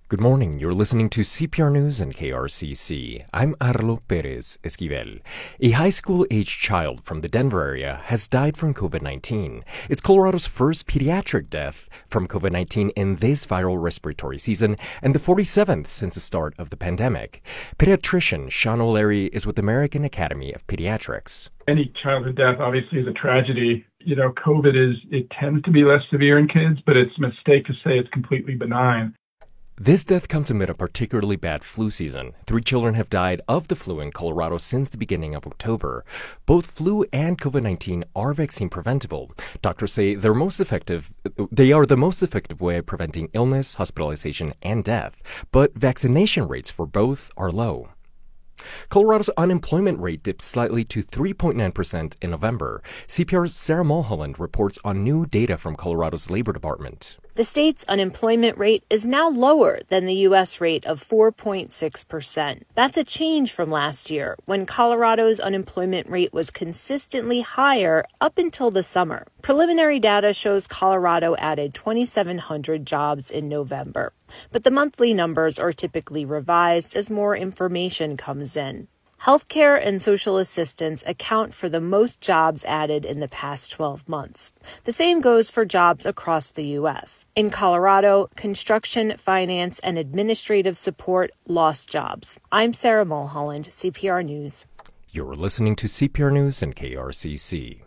Good morning. You're listening to CPR News and KRCC. I'm Arlo Perez Esquivel. A high school-aged child from the Denver area has died from COVID-19. It's Colorado's first pediatric death from COVID-19 in this viral respiratory season and the 47th since the start of the pandemic. Pediatrician Sean O'Leary is with the American Academy of Pediatrics. Any childhood death obviously is a tragedy. It tends to be less severe in kids, but it's a mistake to say it's completely benign. This death comes amid a particularly bad flu season. 3 children have died of the flu in Colorado since the beginning of October. Both flu and COVID-19 are vaccine preventable. Doctors say they are the most effective way of preventing illness, hospitalization, and death. But vaccination rates for both are low. Colorado's unemployment rate dipped slightly to 3.9% in November. CPR's Sarah Mulholland reports on new data from Colorado's Labor Department. The state's unemployment rate is now lower than the U.S. rate of 4.6%. That's a change from last year, when Colorado's unemployment rate was consistently higher up until the summer. Preliminary data shows Colorado added 2,700 jobs in November, but the monthly numbers are typically revised as more information comes in. Healthcare and social assistance account for the most jobs added in the past 12 months. The same goes for jobs across the U.S. In Colorado, construction, finance, and administrative support lost jobs. I'm Sarah Mulholland, CPR News. You're listening to CPR News and KRCC.